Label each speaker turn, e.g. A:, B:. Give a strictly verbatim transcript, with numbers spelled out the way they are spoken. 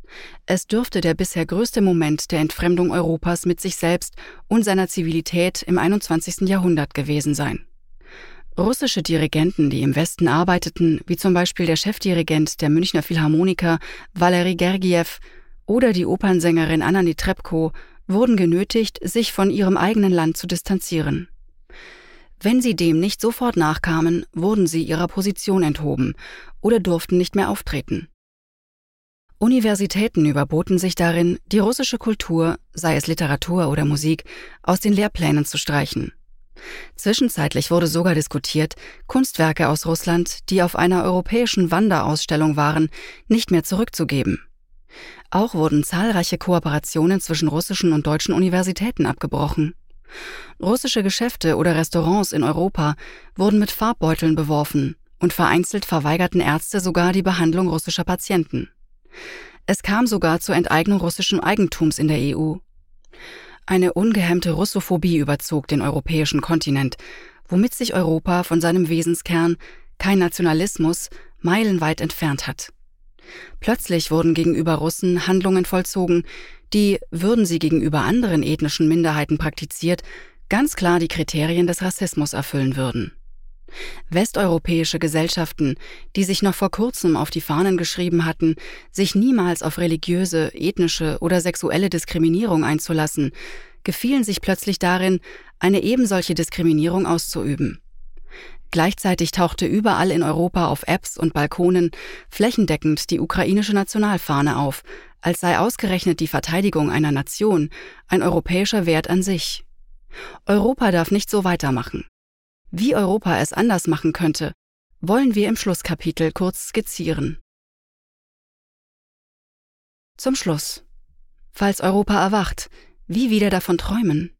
A: Es dürfte der bisher größte Moment der Entfremdung Europas mit sich selbst und seiner Zivilität im einundzwanzigsten Jahrhundert gewesen sein. Russische Dirigenten, die im Westen arbeiteten, wie zum Beispiel der Chefdirigent der Münchner Philharmoniker Valery Gergiew oder die Opernsängerin Anna Netrebko, wurden genötigt, sich von ihrem eigenen Land zu distanzieren. Wenn sie dem nicht sofort nachkamen, wurden sie ihrer Position enthoben oder durften nicht mehr auftreten. Universitäten überboten sich darin, die russische Kultur, sei es Literatur oder Musik, aus den Lehrplänen zu streichen. Zwischenzeitlich wurde sogar diskutiert, Kunstwerke aus Russland, die auf einer europäischen Wanderausstellung waren, nicht mehr zurückzugeben. Auch wurden zahlreiche Kooperationen zwischen russischen und deutschen Universitäten abgebrochen. Russische Geschäfte oder Restaurants in Europa wurden mit Farbbeuteln beworfen und vereinzelt verweigerten Ärzte sogar die Behandlung russischer Patienten. Es kam sogar zur Enteignung russischen Eigentums in der E U. Eine ungehemmte Russophobie überzog den europäischen Kontinent, womit sich Europa von seinem Wesenskern, kein Nationalismus, meilenweit entfernt hat. Plötzlich wurden gegenüber Russen Handlungen vollzogen, die, würden sie gegenüber anderen ethnischen Minderheiten praktiziert, ganz klar die Kriterien des Rassismus erfüllen würden. Westeuropäische Gesellschaften, die sich noch vor kurzem auf die Fahnen geschrieben hatten, sich niemals auf religiöse, ethnische oder sexuelle Diskriminierung einzulassen, gefielen sich plötzlich darin, eine ebensolche Diskriminierung auszuüben. Gleichzeitig tauchte überall in Europa auf Apps und Balkonen flächendeckend die ukrainische Nationalfahne auf, als sei ausgerechnet die Verteidigung einer Nation ein europäischer Wert an sich. Europa darf nicht so weitermachen. Wie Europa es anders machen könnte, wollen wir im Schlusskapitel kurz skizzieren. Zum Schluss. Falls Europa erwacht, wie wieder davon träumen?